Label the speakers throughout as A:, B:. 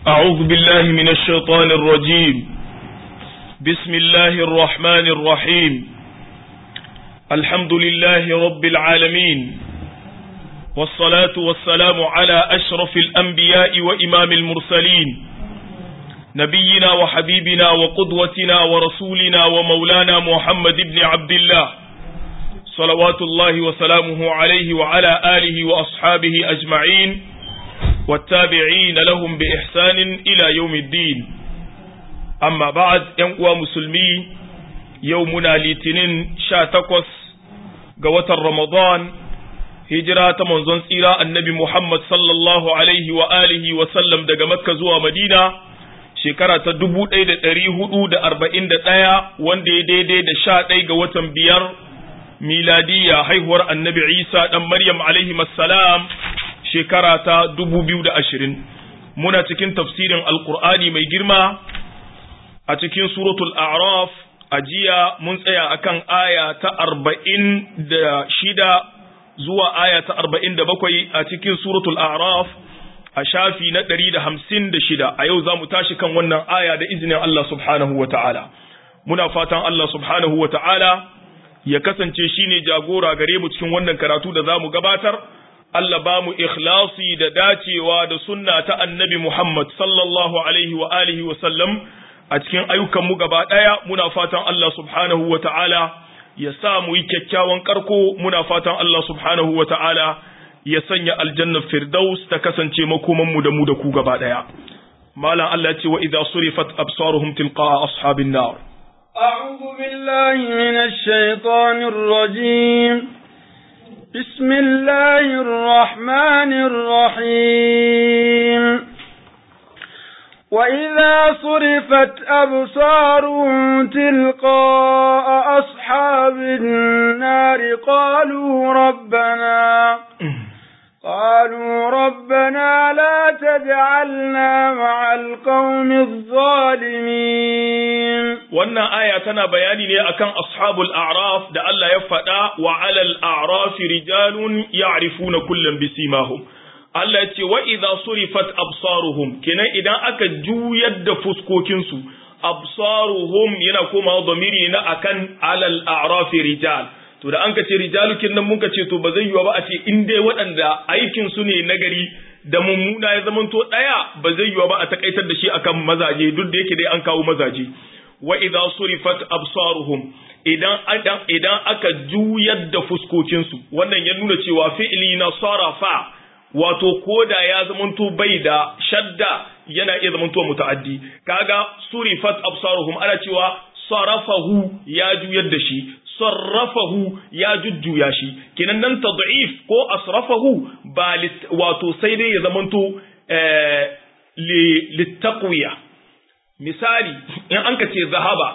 A: أعوذ بالله من الشيطان الرجيم. بسم الله الرحمن الرحيم. الحمد لله رب العالمين، والصلاة والسلام على أشرف الأنبياء وإمام المرسلين، نبينا وحبيبنا وقدوتنا ورسولنا ومولانا محمد بن عبد الله، صلوات الله وسلامه عليه وعلى آله وأصحابه أجمعين، والتابعين لهم بإحسان إلى يوم الدين. أما بعد، ينقوى مسلمي، يومنا لتنين شاتقوس قوة رمضان، هجرة منزون سيرة النبي محمد صلى الله عليه وآله وسلم دقى مكة زوى مدينة shekara ta 1441 wanda ya daidai da 11 ga watan biyar miladiya haihuwar annabi Isa dan Maryam alaihi salam shekara ta 2020. Muna cikin tafsirin alqur'ani mai girma a cikin suratul a'raf. A jiya mun tsaya akan aya ta 46 zuwa aya ta 47 a cikin suratul a'raf a shafi na 156. a yau za mu tashi kan wannan aya da izinin Allah subhanahu wa ta'ala. Muna fatan Allah subhanahu wa ta'ala ya kasance shi ne jagora gare mu cikin wannan karatu da za mu gabatar. Allah ba mu ikhlasi da dacewa da sunna ta annabi Muhammad sallallahu alaihi wa alihi wa sallam a cikin ayyukanmu gaba ɗaya. Muna fatan Allah subhanahu wa ta'ala ya sa mu yi kyakkyawan karko. Muna fatan Allah subhanahu wa ta'ala ya sanya aljannar firdaus ta kasance makomanmu da mu da ku gaba daya. Malam Allah ya ce wa idza surifat absaruhum tilqa ashabin nar.
B: A'udhu billahi minash shaitanir rajim. Bismillahir rahmanir rahim. وإذا صرفت أبصارهم تلقاء أصحاب النار قالوا ربنا لا تجعلنا مع القوم الظالمين. wannan aya tana bayani ne akan ashabul a'raf da Allah ya faɗa wa 'alal a'raf rijalun ya'rifuna kullam bisimahum. Allah ya ce wa idza surifat absaruhum, kenan idan aka juyar da fuskokinsu, absaruhum yana komawa zamiri na akan 'alal a'raf rijal. To da an ka ce rijalukin nan muka ce to ba zai yiwa ba a ce in dai waɗanda aikin su ne nagari da mummuna ya zamanto ɗaya, ba zai yiwa ba a takaitar da shi akan mazaje, duk da yake dai an kawo mazaje. Wa idza surifat absaruhum, idan aka juyar da fuskokin su, wannan ya nuna cewa fi'li na sarafa, wato koda ya zamanto bai da shadda yana iya zamanto muta'addi. Kaga surifat absaruhum ana cewa sarafahu ya juyar da shi, sarrafahu ya jujjuya shi, kenan nan tad'if ko asrafahu ba wato sai dai ya zamanto littaqwiya. Misali in an ka ce zahaba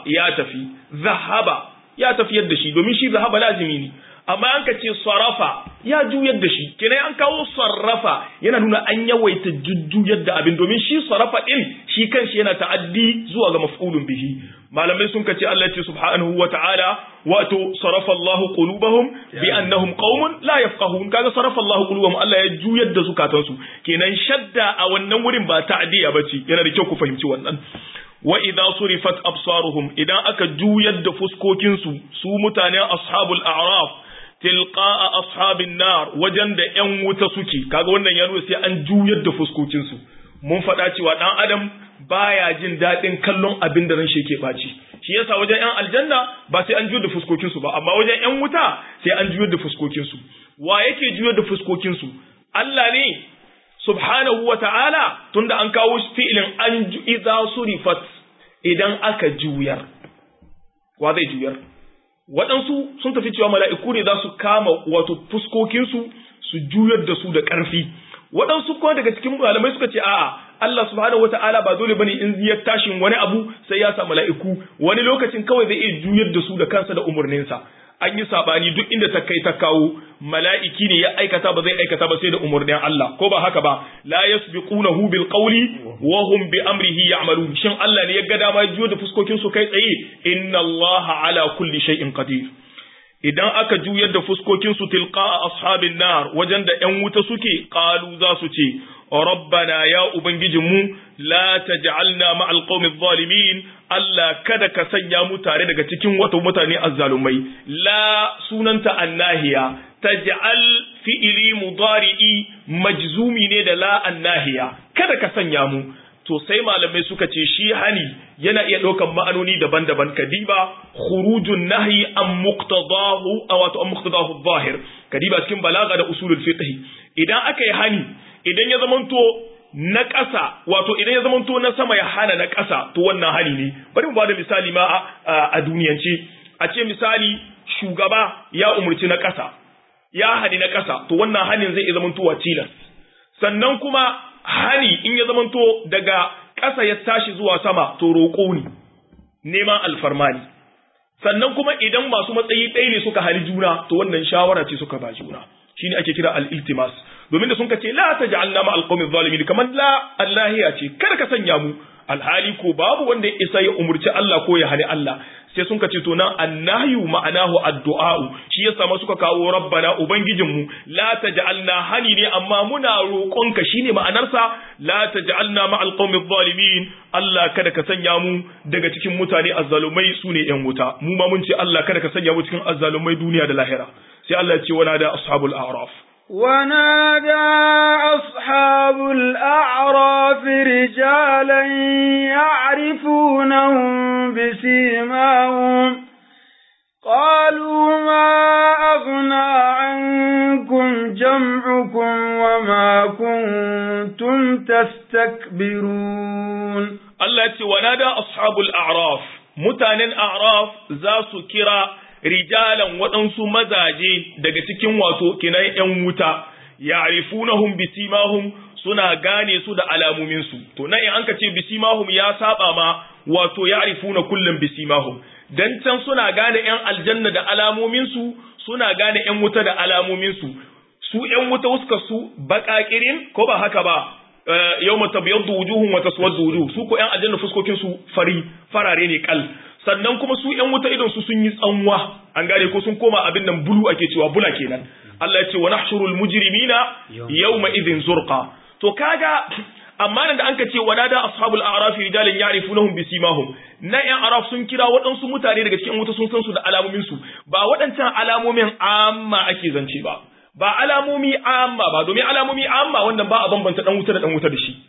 B: ya tafi yadda shi, domin shi zahaba lazimi ne, amma an ka ce sarrafa ya juyar da shi, kenan an kawo sarrafa yana nuna an yawaita jujjuyar da abin, domin shi sarrafa din shi kanshi yana ta'addi zuwa ga maf'ulun bihi. Malamai sun kace Allah ya ce subhanahu wa ta'ala wato sarafa Allahu qulubahum bi annahum qaumun la yafqahun. Kaga sarafa Allahu qulubahum, Allah ya juyar da zukatansu, kenan shadda a wannan wurin ba ta'diya bace. Yana da kyau ku fahimci wannan. Wa idza surifat absaruhum, idan aka juyar da fuskokin su mutanen ashabul a'raf tilqa'a ashabin nar, wajen da yan wuta suke. Kaga wannan ya nuna sai an juyar da fuskokin su. Mun faɗa cewa dan adam baya jin daɗin kallon abin da ran shi yake ɓaci. Shi yasa wajen ƴan aljanna ba sai an juyar da fuskokinsu ba, amma wajen ƴan wuta sai an juyar da fuskokinsu. Wa yake juyar da fuskokinsu? Allah ne subhanahu wa ta'ala, tunda an kawo fi'ilin an idza surifat, idan aka juyar. Wa zai juyar? Waɗansu sun tafi cewa mala'iku ne za su kama wato fuskokinsu su juyar da su da ƙarfi. Waɗansu kuma daga cikin malamai suka ce a'a, Allah subhanahu wata'ala ba dole bane in ya tashin wani abu sai ya sa mala'iku, wani lokacin kawai zai iya juyar da su da kansa da umarninsa. An yi sabani duk inda ta kai ta kawo, mala'iki ne ya aikata ba zai aikata ba sai da umarnin Allah, ko ba haka ba? La yasbiqunahu bil qawli wa hum bi amrihi ya'malun. Shin Allah ne ya ga dama juyar da fuskokin su kai tsaye? Inna Allah ala kulli shay'in qadir. idan aka juyar da fuskokin su tilqa ashabin nar wajen da ƴan wuta suke qalu za su ce
A: rabbana ya ubangijinmu la taj'alna ma'al qawmi adh-dhalimin Allah kada ka sanya mu tare daga cikin wato mutane azzalumai la sunanta annahiya taj'al fi'li mudari'i majzumi ne da la annahiya kada ka sanya mu to sai malamai suka ce shi hani yana iya ɗaukan ma'anoni daban-daban kadiba khurujun nahyi an muqtadahu wato an muqtadahu adh-dhahir kadiba cikin balaga da usulul fiqh idan aka yi hani idan ya zamanto na ƙasa wato idan ya zamanto na sama ya hana na ƙasa to wannan hani ne bari mu bada misali ma a duniyance a ce misali shugaba ya umurci na ƙasa ya hani na ƙasa to wannan hanin zai zamanto wa tilas sannan kuma hani in ya zamanto daga ƙasa ya tashi zuwa sama to roƙo ne neman alfarma ne sannan kuma idan masu matsayi ɗaya ne suka hali juna to wannan shawara ce suka ba juna shine ake kira al-iltimas domin da sun kace la taj'alna ma al-qawmi adh-dhalimin kaman la allahiya ce kada ka sanya mu alhali ko babu wanda ya isa ya umurci Allah ko ya hani Allah sai sun kace to nan annahyu ma'anahu addu'a shi yasa ma suka kawo rabbana ubangijinmu la taj'alna hani ne amma muna roƙonka shine ma'anarsa la taj'alna ma al-qawmi adh-dhalimin Allah kada ka sanya mu daga cikin mutane azzalumai sune yan wuta mu ma mun ce Allah kada ka sanya mu cikin azzalumai duniya da lahira sai Allah ya ce wala da ashabul a'raf
C: ونادى أصحاب الأعراف رجالا يعرفونهم بسيماهم قالوا ما أغنى عنكم جمعكم وما كنتم تستكبرون
A: الله يقول ونادى أصحاب الأعراف متانين أعراف ذا سكرا rijalan waɗansu mazaje daga cikin wato kinan ‘yan wuta, ya'rifunahum bisimahum suna gane su da alamominsu. To, nan in an ka ce bisimahum ya saba ma wato ya'rifuna kullum bisimahum. Dan can suna gane ‘yan aljanna da alamominsu, suna gane ‘yan wuta da alamominsu. Su ‘yan wuta suka su baƙaƙirin ko ba haka ba, yau mata biyar da wujuhun wata suwar da wujuhu, su ko ‘yan aljanna fuskokinsu farare ne kal. Sannan kuma su ‘yan wuta idon su sun yi tsanwa, an gane ko sun koma abin nan bulu ake cewa bula kenan. Allah ya ce wa nahshurul mujrimina yawma idhin zurqa. To kaga amma nan da anka ce wa nada ashabul a'raf rijalan ya'rifunahum bisimahum. Na ‘yan araf sun kira waɗansu mutane daga cikin wuta sun san su da alamomin su. Ba waɗancan alamomin amma ake zance ba. Ba alamomi amma ba domin alamomi amma wannan ba a bambanta dan wuta da dan wuta da shi.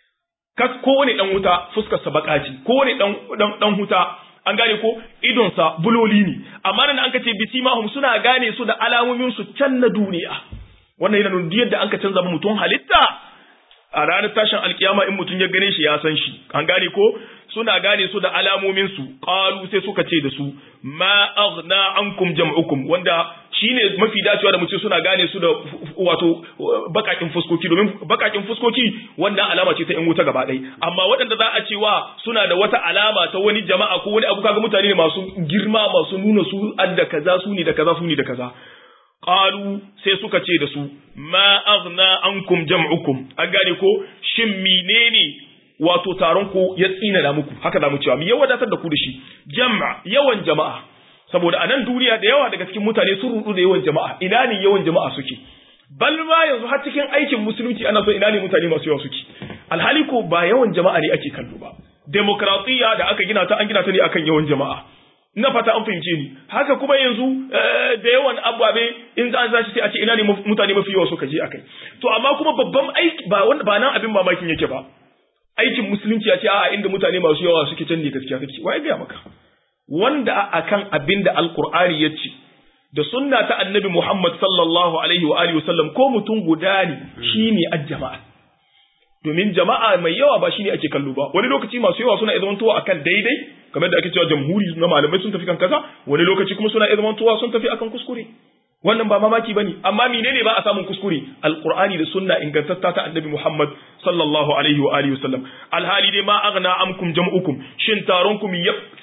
A: Kowane dan wuta fuskar sa baka ce, kowane dan wuta an gane ko idonsa buloli ne amma nan an ka ce bisimahum suna gane su da alamomin su can na duniya wannan yana nuna yadda an ka canza mutum halitta a ranar tashin alkiyama in mutum ya gane shi ya san shi an gane ko suna gane su da alamomin su qalu sai suka ce da su ma aghna ankum jam'ukum wanda shine mafi dacewa da mutum suna gane su da wato bakakin fuskoki domin bakakin fuskoki wannan alama ce ta yan wuta gaba ɗaya amma waɗanda za a cewa suna da wata alama ta wani jama'a ko wani abu kaga mutane ne masu girma masu nuna su adda kaza su ne da kaza su ne da kaza qalu sai suka ce da su ma aghna ankum jam'ukum an gane ko shin menene wato taron ku ya tsina da muku haka zamu cewa ya wadatar da ku da shi yawan jama'a saboda a nan duniya da yawa daga cikin mutane sun rudu da yawan jama'a ina ne yawan jama'a suke bal ma yanzu har cikin aikin musulunci ana so ina ne mutane masu yawa suke alhali ko ba yawan jama'a ne ake kallo ba demokratiya da aka gina ta an gina ta ne akan yawan jama'a ina fata an fahimce ni haka kuma yanzu da yawan ababe in za a ce a ce ina ne mutane mafi yawa suka je akai to amma kuma babban aiki ba nan abin mamakin yake ba aikin musulunci ya ce a inda mutane masu yawa suke can ne gaskiya kake wai ga maka wanda akan abinda alqur'ani ya ce da sunna ta annabi Muhammad sallallahu alaihi wa alihi wasallam ko mutum guda ne shine ajjama'a domin jama'a mai yawa ba shine ake kallo ba wani lokaci masu yawa suna izmantowa akan daidai kamar da ake cewa jamhuri na malamai sun tafi kan kaza wani lokaci kuma suna izmantowa sun tafi akan kuskure wannan ba mamaki bane amma menene ba a samun kuskure alqur'ani da sunna ingantatta ta annabi Muhammad sallallahu alaihi wa alihi wasallam alhali dai ma aghna amkum jam'ukum shin taron ku ya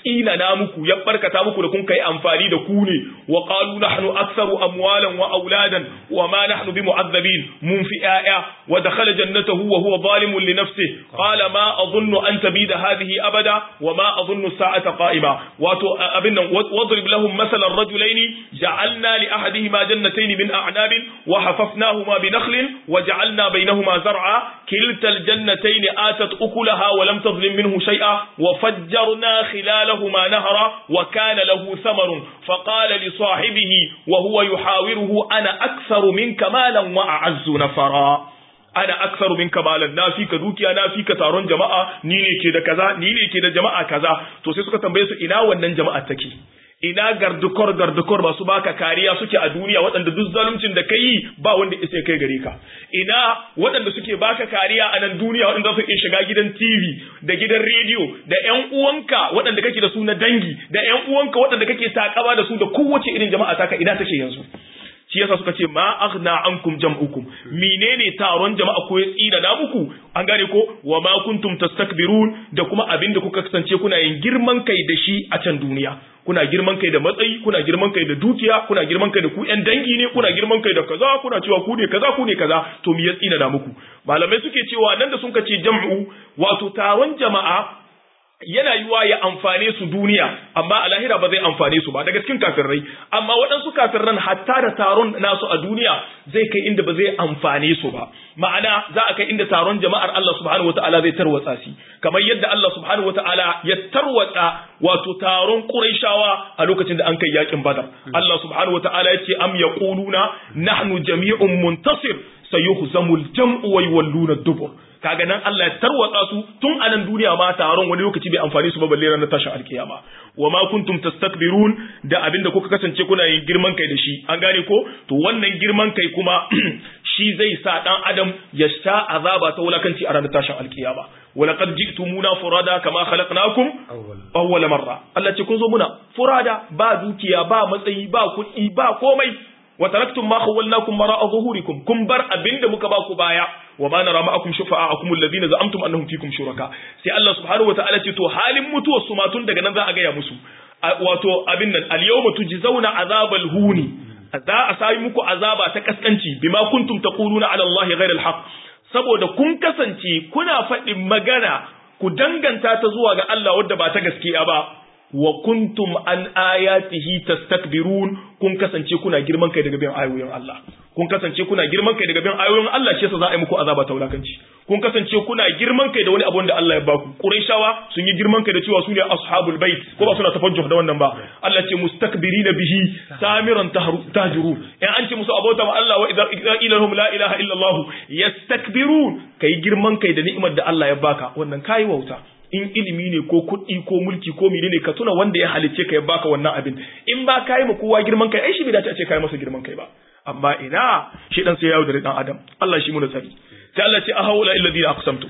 B: tsinana muku ya barkata muku da kun kai amfani da ku ne wa qalu nahnu aktharu amwalan wa auladan wa ma nahnu bimu'azzabin mun fi aya wa dakhala jannatahu wa huwa zalimun li nafsihi qala ma adhunnu an tabida hadhihi abada wa ma adhunnu as-sa'ata qa'ima wato abinnan wadrib lahum masalan rajulaini ja'alna li ahadihima jannatayn min a'nabin wa hafafnahuma bi nakhlin wa ja'alna baynahuma zar'a kilta al-jannatayn atat ukulaha wa lam tadhlim minhu shay'a wa fajjarna khilalahuma nahra wa kana lahu thamarun faqala li sahibihi wa huwa yuhawiruhu ana aktharu minka malan wa a'azzu nafara ana aktsaru minka malan nafika dukiya nafika taron jama'a ni ne ke da kaza ni ne ke da jama'a kaza to sai suka tambaye su ina wannan jama'a take ina gardukor ba su baka kariya suke a duniya waɗanda duk zaluncin da kai ba wanda isa kai gare ka ina waɗanda suke baka kariya a nan duniya waɗanda su iya shiga gidan TV da gidan rediyo da ƴan uwanka waɗanda kake da su na dangi da ƴan uwanka waɗanda kake takaba da su da kowace irin jama'a taka ina take yanzu shi yasa suka ce ma aghna ankum jam'ukum menene taron jama'a ko ya tsina da muku an gane ko wa ma kuntum tastakbirun da kuma abinda kuka kasance kuna yin girman kai da shi a can duniya kuna girman kai da matsayi kuna girman kai da dukiya kuna girman kai da ku ƴan dangi ne kuna girman kai da kaza kuna cewa ku ne kaza to me ya tsina da muku malamai suke cewa nan da sun kace jam'u wato taron jama'a yana yiwa ya amfane su duniya amma a lahira ba zai amfane su ba daga cikin kafirai amma waɗansu kafirran hatta da taron nasu a duniya zai kai inda ba zai amfane su ba ma'ana za a kai inda taron jama'ar Allah subhanahu wataala zai tarwatsa shi kamar yadda Allah subhanahu wataala ya tarwatsa wato taron Qurayshawa a lokacin da an kai yakin Badar Allah subhanahu wataala ya ce am yaquluna nahnu jami'un muntasir sayuhzamul jam'u wa yawalluna ad-dubur kaga nan Allah ya tarwatsa su tun a nan duniya ma taron wani lokaci bai amfani su ba balle ranar tashin alkiyama wa ma kuntum tastakbirun da abinda kuka kasance kuna yin girman kai da shi an gane ko to wannan girman kai kuma shi zai sa dan adam ya sha azaba ta wulakanci a ranar tashin alkiyama wa laqad ji'tumuna furada kama khalaqnakum awwal marra Allah ce kun zo muna furada ba dukiya ba matsayi ba kuɗi ba komai wa taraktum ma khawwalnakum mara'a zuhurikum kun bar abinda muka ba ku baya wa ma nara ma'akum shufa'akum alladhina za'amtum annahum fikum shuraka sai Allah subhanahu wataala ce to halin mutuwar su ma tun daga nan za a gaya musu wato abin nan al-yawma tujzauna azabal huni za a sai muku azaba ta kaskanci bima kuntum taquluna ala Allah ghayra al-haq saboda kun kasance kuna faɗin magana ku danganta ta zuwa ga Allah wadda ba ta gaskiya ba wa kuntum an ayatihi tastakbirun kun kasance kuna girman kai daga bin ayoyin Allah kun kasance kuna girman kai daga bin ayoyin Allah shi yasa za a yi muku azaba ta wulakanci kun kasance kuna girman kai da wani abu wanda Allah ya baku Qurayshawa sun yi girman kai da cewa su ne ashabul bait ko ba suna tafajjuh da wannan ba Allah ce mustakbirina bihi samiran tahjuru in an ce musu abota ma Allah wa idza ilahum la ilaha illa Allah yastakbirun kai girman kai da ni'imar da Allah ya baka wannan kai wauta in ilimi ne ko kuɗi ko mulki ko menene ka tuna wanda ya halicce ka ya baka wannan abin in ba kai ma kowa girman kai ai shi bai dace a ce kai masa girman kai ba amma ina shi dan sai yawo da dan adam Allah shi mu da tsari sai Allah ce ahawla alladhina aqsamtum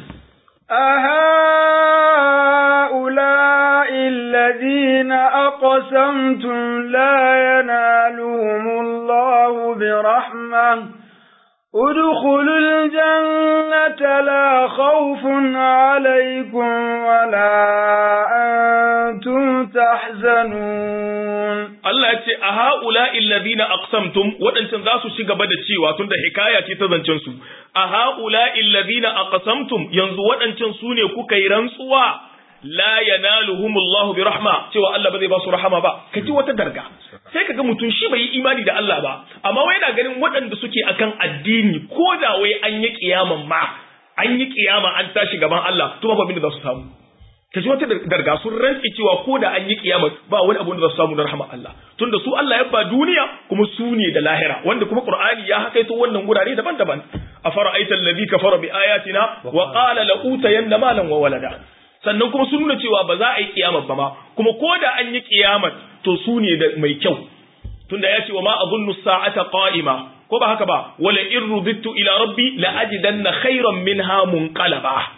C: alladhina aqsamtum la yanaluhumullahu birahmah ادخلوا الجنة لا خوف عليكم ولا أنتم تحزنون
B: Allah ya ce a ha'ula'i alladhina aqsamtum wadancan za su shiga da cewa tunda hikaya ce ta zancen su a ha'ula'i alladhina aqsamtum yanzu wadancan su ne kuka yi rantsuwa la yanaluhumullahu bi rahma cewa Allah ba zai ba su rahama ba kaji wata darga sai kaga mutum shi bai yi imani da Allah ba amma wai yana ganin waɗanda suke akan addini ko da wai an yi kiyaman ma an yi kiyama an tashi gaban Allah to ba abin da za su samu kaji wata darga sun rantsi cewa ko da an yi kiyama ba wani abu da za su samu na rahama Allah tunda su Allah ya ba duniya kuma su ne da lahira wanda kuma Qur'ani ya hakaito wannan gurare daban-daban afara'aita alladhi kafara bi ayatina wa qala la utayanna malan wa walada sannan kuma sun nuna cewa ba za a yi kiyamar ba ma kuma ko da an yi kiyamar to su ne da mai kyau tunda ya ce wa ma adunnu sa'ata qa'ima ko ba haka ba wala in rudittu ila rabbi la ajidanna khayran minha munqalaba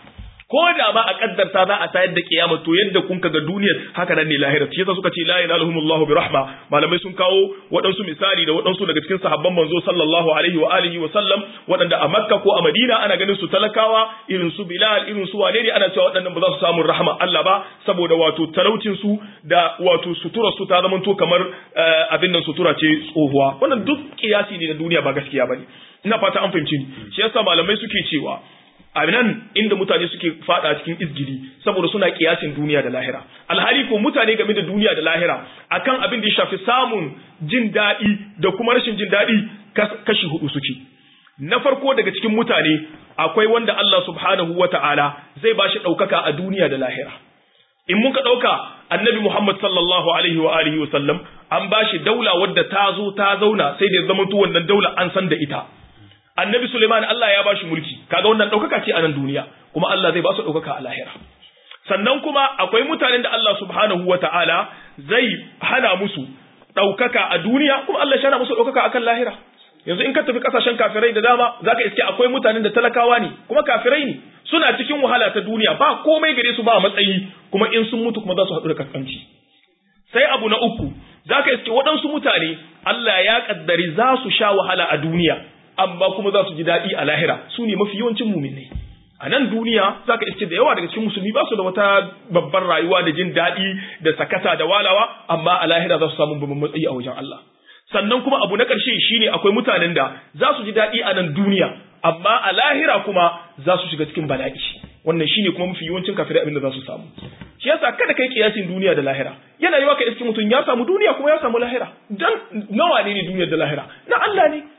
B: ko da ma a kaddarta za a tayar da kiyama to yadda kun ga duniyar haka nan ne lahira shi yasa suka ce la ilaha bi rahma malamai sun kawo waɗansu misali da waɗansu daga cikin sahabban manzo sallallahu alaihi wa alihi wa sallam waɗanda a Makka ko a Madina ana ganin su talakawa irin su Bilal irin su wane ne ana cewa waɗannan ba za su samu rahama Allah ba saboda wato talaucin su da wato sutura su ta zamanto kamar abin nan sutura ce tsohuwa wannan duk kiyasi ne na duniya ba gaskiya bane ina fata an fahimci ni shi yasa malamai suke cewa a nan inda mutane suke fada cikin izgili saboda suna kiyasin duniya da lahira alhali ko mutane game da duniya da lahira akan abin da ya shafi samun jin daɗi da kuma rashin jin daɗi kashi hudu suke na farko daga cikin mutane akwai wanda Allah subhanahu wata'ala zai bashi ɗaukaka a duniya da lahira in muka ɗauka annabi Muhammad sallallahu alaihi wa alihi wa sallam an bashi daula wadda ta zo ta zauna sai da zamanto wannan daula an san da ita annabi Suleiman Allah ya bashi mulki kaga wannan daukaka ce a nan duniya kuma Allah zai ba su daukaka a lahira sannan kuma akwai mutanen da Allah subhanahu wataala zai hana musu daukaka a duniya kuma Allah ya hana musu daukaka akan lahira yanzu in ka tafi kasashen kafirai da dama zaka iske akwai mutanen da talakawa ne kuma kafirai ne suna cikin wahala ta duniya ba komai gare su ba matsayi kuma in sun mutu kuma za su haɗu da kaskanci sai abu na uku zaka iske waɗansu mutane Allah ya kaddari za su sha wahala a duniya amma kuma za su ji daɗi a lahira su ne mafi yawancin muminai a nan duniya za ka iske da yawa daga cikin musulmi ba su da wata babbar rayuwa da jin daɗi da sakata da walawa amma a lahira za su samu babban matsayi a wajen Allah sannan kuma abu na ƙarshe shine akwai mutanen da za su ji daɗi a nan duniya amma a lahira kuma za su shiga cikin bala'i wannan shine kuma mafi yawancin kafirai abin da za su samu shi yasa kada kai kiyasin duniya da lahira yana yiwa ka iske mutum ya samu duniya kuma ya samu lahira dan nawa ne duniyar da lahira na Allah ne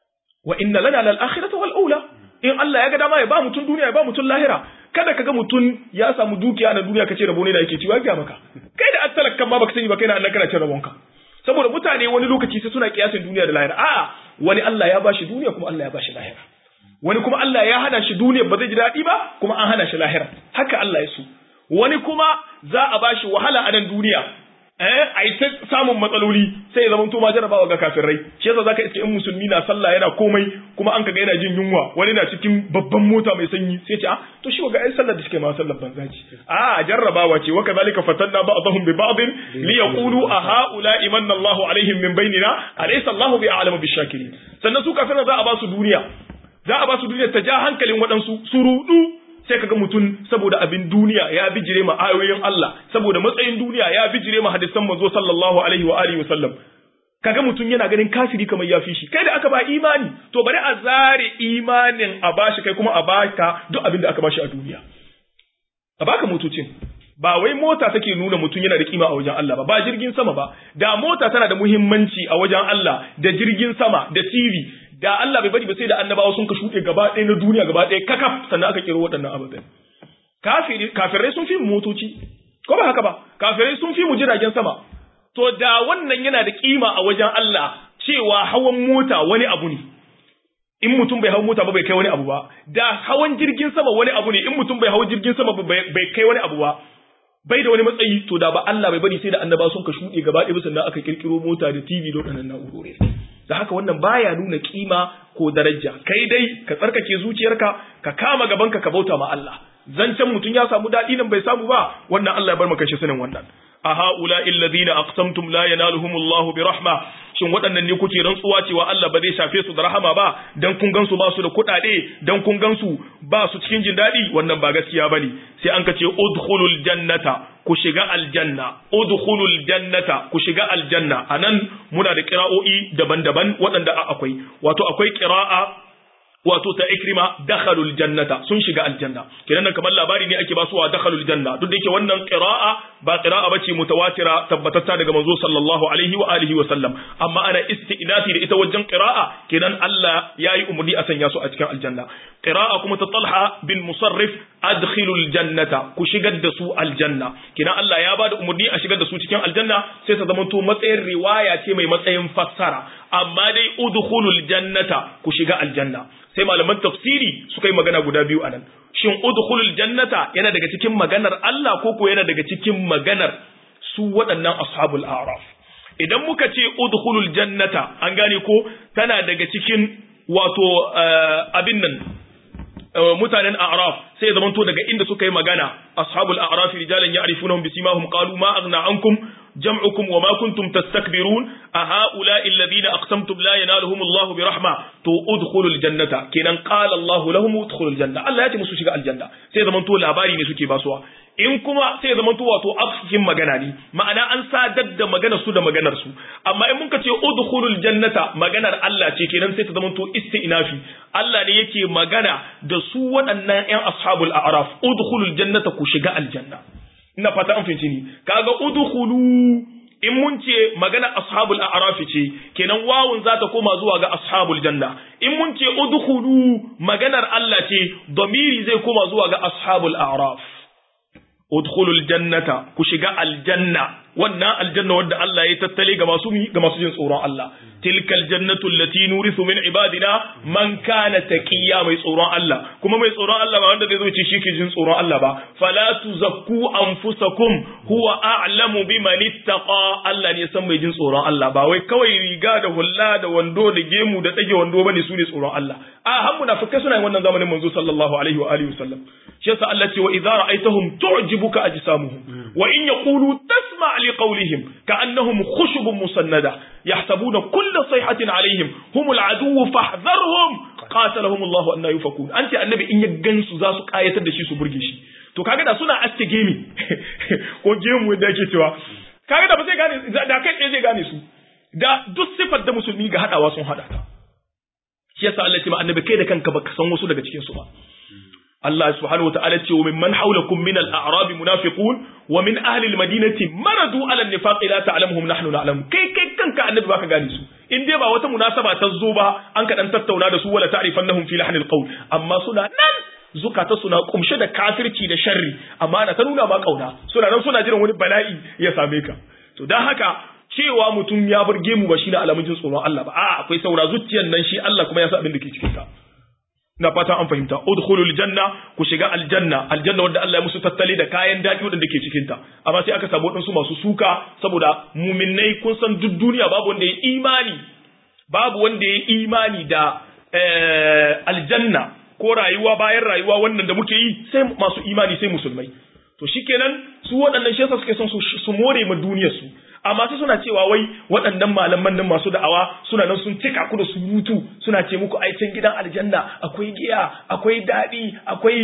B: wa inna lana lal akhirati wal ula in Allah ya ga dama ya ba mutun duniya ya ba mutun lahira kada kaga mutun ya samu dukiya na duniya kace rabo ne da yake ciwa ga maka kai da attalakkan ma baka sani ba kai na Allah kana cin rabonka saboda mutane wani lokaci sai suna kiyasin duniya da lahira a'a wani Allah ya bashi duniya kuma Allah ya bashi lahira wani kuma Allah ya hana shi duniya ba zai ji dadi ba kuma an hana shi lahira haka Allah ya so wani kuma za a bashi wahala a nan duniya ai ta samun matsaloli sai ya zama to ma jarabawa ga kafirai shi yasa zaka iske in musulmi na sallah yana komai kuma an kaga yana jin yunwa wani na cikin babban mota mai sanyi sai ce to shi ga ai sallar da suke ma sallar banza ce jarrabawa ce wa kadhalika fatanna ba'dahum bi ba'd li yaqulu a haula imanna Allahu alaihim min bainina alaysa Allahu bi a'lamu bi shakirin sannan su kafirai za a ba su duniya ta ja hankalin waɗansu su rudu sai kaga mutum saboda abin duniya ya bijire ma ayoyin Allah saboda matsayin duniya ya bijire ma hadisan manzo sallallahu alaihi wa alihi wasallam kaga mutum yana ganin kafiri kamar ya fi shi kai da aka ba imani to bari a zare imanin a bashi kai kuma a baka duk abin da aka bashi a duniya a baka motocin ba wai mota take nuna mutum yana da kima a wajen Allah ba jirgin sama ba da mota tana da muhimmanci a wajen Allah da jirgin sama da TV da Allah bai bari ba sai da annabawa sun ka shuɗe gaba ɗaya na duniya gaba ɗaya kakaf sannan aka kiro waɗannan ababen kafirai sun fi mu motoci ko ba haka ba kafirai sun fi mu jiragen sama to da wannan yana da kima a wajen Allah cewa hawan mota wani abu ne in mutum bai hau mota ba bai kai wani abu ba da hawan jirgin sama wani abu ne in mutum bai hau jirgin sama ba bai kai wani abu ba bai da wani matsayi to da ba Allah bai bari sai da annabawa sun ka shuɗe gaba ɗaya sannan aka kirkiro mota da TV da waɗannan na'urori da haka wannan baya nuna kima ko daraja kai dai ka tsarkake zuciyarka ka kama gabanka ka bauta ma Allah zancen mutum ya samu daɗi nan bai samu ba wannan Allah ya bar maka shi sanin wannan a haula alladhina aqsamtum la yanaluhumullahu bi rahma shin waɗannan ne kuke rantsuwa cewa Allah ba zai shafe su da rahama ba dan kun gansu ba su da kuɗaɗe dan kun gansu ba su cikin jin daɗi wannan ba gaskiya bane sai an kace udkhulul jannata ku shiga aljanna udkhulul jannata ku shiga aljanna anan muna da qira'o'i daban-daban waɗanda akwai wato akwai qira'a wato ta Ikrima dakhalul jannata sun shiga aljanna kenan nan kamar labari ne ake basuwa dakhalul janna duk da yake wannan qira'a ba qira'a bace mutawatira tabbatatta daga manzo sallallahu alaihi wa alihi wa sallam amma ana istinafi da ita wajen qira'a kenan Allah yayi umurni a sanya su a cikin aljanna qira'a kuma ta Talha bin Musarrif adkhilul jannata ku shigar da su aljanna kenan Allah ya bada umurni a shigar da su cikin aljanna sai ta zama to matsayin riwaya ce mai matsayin fassara amma dai udkhulul jannata ku shiga aljanna sai malaman tafsiri suka yi magana guda biyu anan shin udkhulul jannata yana daga cikin maganar Allah ko ko yana daga cikin maganar su waɗannan ashabul a'raf idan muka ce udkhulul jannata an gane ko tana daga cikin wato abin nan
A: mutanen a'raf sai zaman to daga inda suka yi magana ashabul a'raf rijalan ya'rifunahum bisimahum qalu ma aghna ankum jam'ukum wa ma kuntum tastakbirun a ha'ula'i alladhina aqsamtum la yanaluhum Allahu bi rahma to udkhulul jannata kenan qala Allahu lahum udkhulul janna Allah ya ce musu shiga aljanna sai zaman to labari ne suke basuwa in kuma sai zaman to wato afkin magana ne ma'ana an sadar da maganar su da maganar su amma in muka ce udkhulul jannata maganar Allah ce kenan sai ta zaman to istinafi Allah ne yake magana da su waɗannan ƴan ashabul a'raf udkhulul jannata ku shiga aljanna ina fata an fahimci ni kaga udkhulu in mun ce magana ashabul a'raf ce kenan wawun za ta koma zuwa ga ashabul janna in mun ce udkhulu maganar Allah ce damiri zai koma zuwa ga ashabul a'raf udkhulul jannata ku shiga aljanna wannan aljanna wanda Allah ya tattale ga masu jin tsoron Allah tilkal jannatu allati nurithu min ibadina man kana taqiya mai tsoron Allah kuma mai tsoron Allah ba wanda zai zo ce shi ke jin tsoron Allah ba fala tuzakku anfusakum huwa a'lamu biman ittaqa Allah ne san mai jin tsoron Allah ba wai kawai riga da hulla da wando da gemu da tsage wando bane su ne tsoron Allah har munafikai suna yin wannan zamanin manzo sallallahu alaihi wa alihi wasallam shi yasa Allah ce wa idza ra'aytahum tu'jibuka ajsamuhum wa in yaqulu tasma' li qawlihim ka'annahum khushubun musannada yahsabuna kulla sayhatin alaihim humul aduwwu fahdharhum qatalahum Allah anna yufakun anti annabi in ya gansu za su kayatar da shi su burge shi to kaga da suna aske gemi ko gemu da yake cewa kaga da ba zai gane da kai zai gane su da duk sifar da musulmi ga hadawa sun hada ta shi yasa Allah ya ce annabi kai da kanka baka san wasu daga cikin su ba Allah subhanahu wa ta'ala ce wa mimman hawlakum min al-a'rab munafiqun wa min ahli al-madinati maradu ala an-nifaq la ta'lamuhum nahnu na'lamu kai kanka annabi baka gane su in dai ba wata munasaba ta zo ba an ka dan tattauna da su wala ta'rifannahum fi lahnil qawl amma suna nan zukata suna kumshe da kafirci da sharri amma na ta nuna ma kauna suna nan suna jiran wani bala'i ya same ka to dan haka cewa mutum ya burge mu ba shine alamun jin tsoron Allah ba a'a akwai saura zuciyar nan shi Allah kuma ya sa abin da ke cikin ta na fata an fahimta udkhulul janna ku shiga aljanna wanda Allah ya musu tattali da kayan dadi wanda ke cikin ta amma sai aka sabo su masu suka saboda mu'minnai kun san duk duniya babu wanda ya imani da aljanna ko rayuwa bayan rayuwa wannan da muke yi sai masu imani sai musulmai to shikenan su waɗannan shi yasa suke son su more ma duniyar su amma sai suna cewa wai waɗannan malaman nan masu da'awa suna nan sun cika ku da surutu suna ce muku ai can gidan aljanna akwai giya akwai daɗi akwai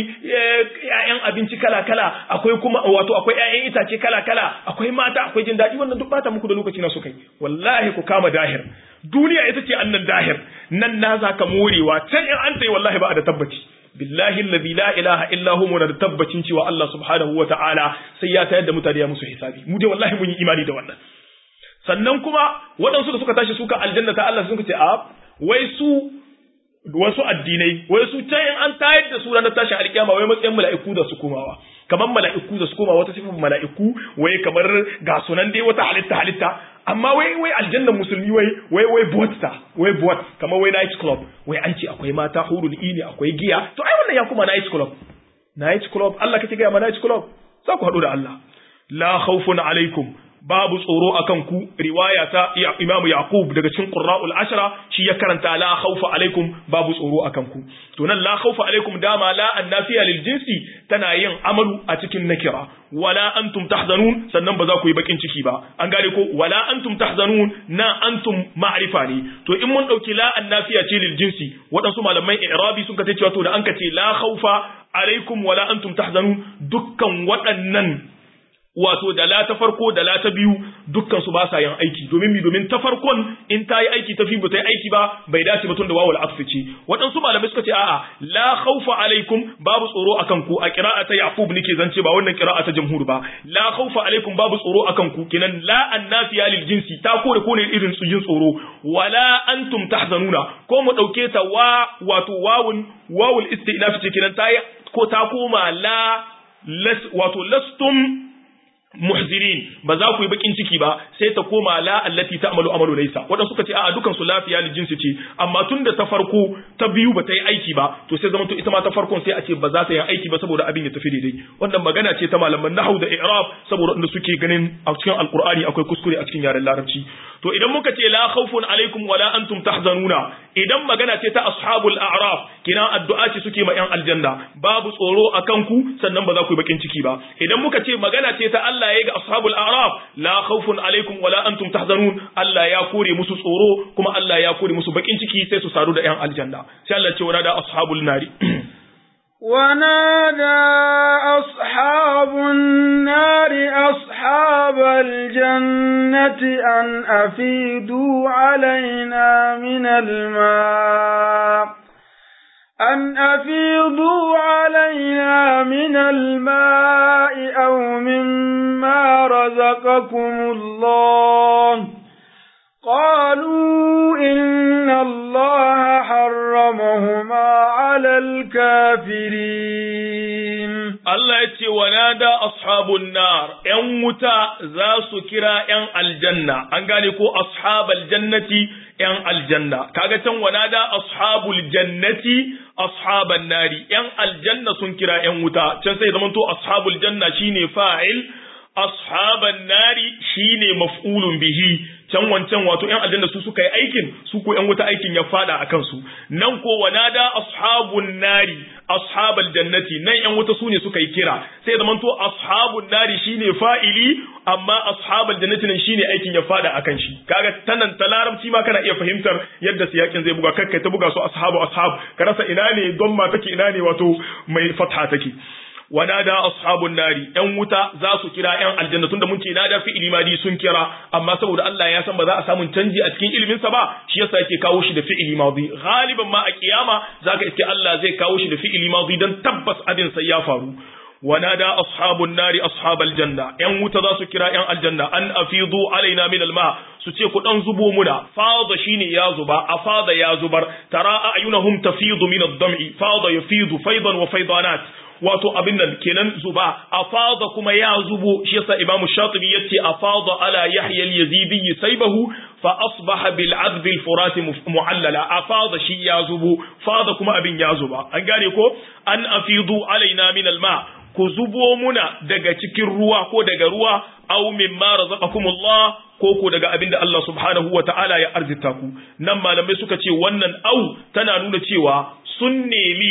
A: ƴaƴan abinci kala kala akwai kuma wato akwai ƴaƴan itace kala kala akwai mata akwai jin daɗi wannan duk bata muku da lokaci na su kai wallahi ku kama dahir duniya ita ce annan dahir nan na zaka morewa can in an tayi wallahi ba da tabbaci billahi alladhi la ilaha illa hu mun da tabbacin cewa Allah subhanahu wataala sai ya tayar da mutane ya musu hisabi mu dai wallahi mun yi imani da wannan sannan kuma waɗansu da suka tashi suka aljanna ta Allah sun ce a wai su wasu addinai wai su ta in an tayar da su ranar tashin alkiyama wai matsayin mala'iku da su komawa kamar mala'iku da su koma wata sifar mala'iku wai kamar ga sunan dai wata halitta amma wai aljanna musulmi wai bot kamar wai night club wai an ce akwai mata hurul ini akwai giya to ai wannan ya kuma night club Allah kace ga ma night club za ku hadu da Allah la khawfun alaikum babu tsoro akan ku riwaya ta Imam Yaqub daga cikin Qurra'ul Ashra shi ya karanta la khawfa alaikum babu tsoro akan ku to nan la khawfa alaikum dama la annafiya lil jinsi tana yin amalu a cikin nakira wala antum tahzanun sannan ba za ku yi bakin ciki ba an gane ko wala antum tahzanun na antum ma'rifa ne to in mun dauki la annafiya ce lil jinsi wadansu malaman i'rabi sun kace cewa to da an kace la khawfa alaikum wala antum tahzanun dukkan waɗannan wato da la ta farko da la ta biyu dukkan su ba sa yin aiki domin ta farkon in ta yi aiki ta fi ba ta yi aiki ba bai dace ba tun da wawul atfi ce waɗansu malamai suka ce a'a la khawfa alaikum babu tsoro akan ku a qira'ata yaqub nake zance ba wannan qira'ata jamhur ba la khawfa alaikum babu tsoro akan ku kinan la annafiya lil jinsi ta kore ko ne irin su jin tsoro wala antum tahzanuna ko mu dauke ta wato wawul istinaf ce kinan ta ko ta koma wato lastum muhzirin ba za ku yi bakin ciki ba sai ta koma la allati ta'malu amalu laysa wadanda suka ce a'a dukan su lafiya li jinsi ce amma tunda ta farko ta biyu ba ta yi aiki ba to sai zaman to ita ma ta farkon sai a ce ba za ta yi aiki ba saboda abin ya tafi daidai wannan magana ce ta malaman nahwu da i'rab saboda wanda suke ganin a cikin alqur'ani akwai kuskure a cikin yaren larabci to idan muka ce la khawfun alaikum wala antum tahzanuna idan magana ce ta ashabul a'raf kina addu'a ce suke ma yan aljanna babu tsoro akan ku sannan ba za ku yi bakin ciki ba idan muka ce magana ce ta Allah ya ga ashabul a'raf la khawfun alaikum wala antum tahzanun Allah ya kore musu tsoro kuma Allah ya kore musu bakin ciki sai su sadu da yan aljanna sai Allah ce wala da ashabul nari
C: ونادى أصحاب النار أصحاب الجنة أن أفيدوا علينا من الماء أو مما رزقكم الله قالوا إن الله حرمهما على الكافرين
A: الله يتي ونادى أصحاب النار ‘yan wuta za su kira ‘yan aljanna, an gane ko ashabal jannati ‘yan aljanna, kaga can wanada ashabul jannati ashaban nari, ‘yan aljanna sun kira ‘yan wuta, can sai zamanto ashabul janna shine fa'il, ashaban nari shine maf'ulun bihi, can wancan wato ‘yan aljanna su suka yi aikin, su ko ‘yan wuta aikin ya fada a kansu, nan ko wanada ashabun nari ashabal jannati, nan ‘yan wuta su ne suka yi kira, sai zamanto ashabun nari shine fa'ili, amma ashabal jannati nan shine aikin ya fada a kan shi, kaga tanan ta larabci ma kana iya fahimtar yadda siyakin zai buga, kai ta buga su ashab, ka rasa ina ne don ma take ina ne wato mai fatha take. Wanada ashabun nari ‘yan wuta za su kira ‘yan aljanna tunda mun ce nada fi'ili madi sun kira amma saboda Allah ya san ba za a samu canji a cikin iliminsa ba shi yasa yake kawo shi da fi'ili madi galiban ma a kiyama zaka iske Allah zai kawo shi da fi'ili madi dan tabbas abin sai ya faru wanada ashabun nari ashabal janna ‘yan wuta za su kira ‘yan aljanna an afidu alaina min alma su ce ku dan zubo muna fada shine ya zuba afada ya zubar tara ayunahum tafidu min ad-dam'i fada yafidu faydan wa faydanat wato abin nan kenan zuba afada kuma ya zubo shi yasa Imam Shatibi yace afada ala Yahya al-Yazidi saybahu fa asbaha bil adb al-furat mu'allala afada shi ya zubo fada kuma abin ya zuba an gane ko an afidu alaina min al-ma ku zubo muna daga cikin ruwa ko daga ruwa aw mimma razaqakumullah ko ko daga abin da Allah subhanahu wata'ala ya arzita ku nan malamai suka ce wannan au tana nuna cewa sun nemi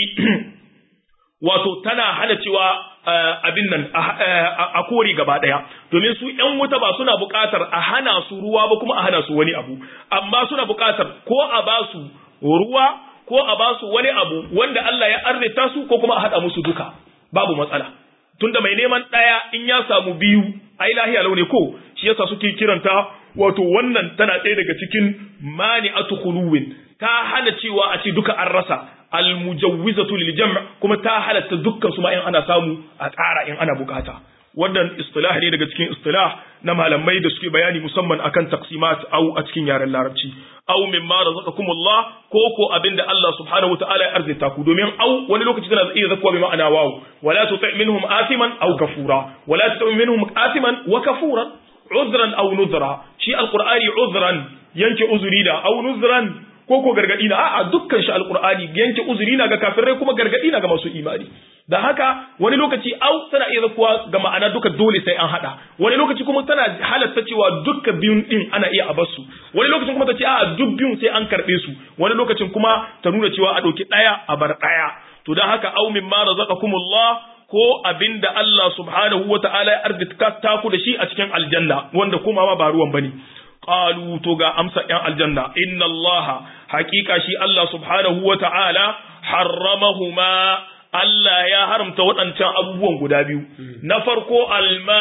A: wato tana hana cewa abin nan a kore gaba daya domin su ƴan wuta ba suna buƙatar a hana su ruwa ba kuma a hana su wani abu amma suna buƙatar ko a ba su ruwa ko a ba su wani abu wanda Allah ya arzita su ko kuma a hada musu duka babu matsala tunda mai neman daya in ya samu biyu ai lahiya laune ko shi yasa suke kiranta wato wannan tana ɗaya daga cikin mani'atu khuluwin ta hana cewa a ce duka an rasa almujawwizatu lil jam' kuma ta halatta dukkan su ma in ana samu a tsara in ana bukata wannan istilah ne daga cikin istilah na malamai da suke bayani musamman akan taqsimat au a cikin yaren larabci au mimma razaqakumullah ko abinda Allah subhanahu wataala ya arzita ku domin au wani lokaci tana iya zakwa bi ma'ana waw wala tuti' minhum athiman aw kafura wala tuti' minhum athiman wa kafuran uzran aw nuzra shi alqur'ani uzran yanke uzuri da aw nuzran ko gargadi na a'a dukkan shi alqur'ani yanke uzuri na ga kafirai kuma gargadi na ga masu imani da haka wani lokaci au tana iya zakuwa ga ma'ana duka dole sai an hada wani lokaci kuma tana halatta cewa duka biyun din ana iya a basu wani lokacin kuma ta ce a'a duk biyun sai an karbe su wani lokacin kuma ta nuna cewa a dauki daya a bar daya to dan haka au mimma razaqakumullah ko abinda Allah subhanahu wata'ala ya arzika ku da shi a cikin aljanna wanda kuma ma ba ruwan bane qalu to ga amsa yan aljanna inna allaha haqiqa shi Allah subhanahu wata'ala harramahuma Allah ya haramta waɗancan abubuwan guda biyu na farko alma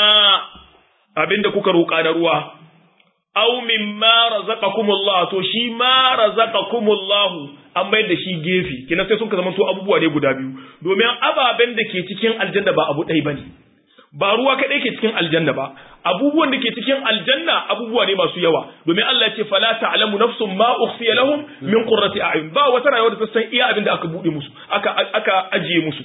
A: abinda kuka roƙa na ruwa aw mimma razaqakumullah to shi ma razaqakumullah an bai da shi gefe kina sai sun ka zama to abubuwa ne guda biyu domin ababen da ke cikin aljanna ba abu ɗaya bane ba ruwa kaɗai ke cikin aljanna ba abubuwan da ke cikin aljanna abubuwa ne masu yawa domin Allah ya ce fala ta'lamu nafsun ma ukhfiya lahum min qurrati a'yun ba wata rayuwa da ta san iya abin da aka bude musu aka ajiye musu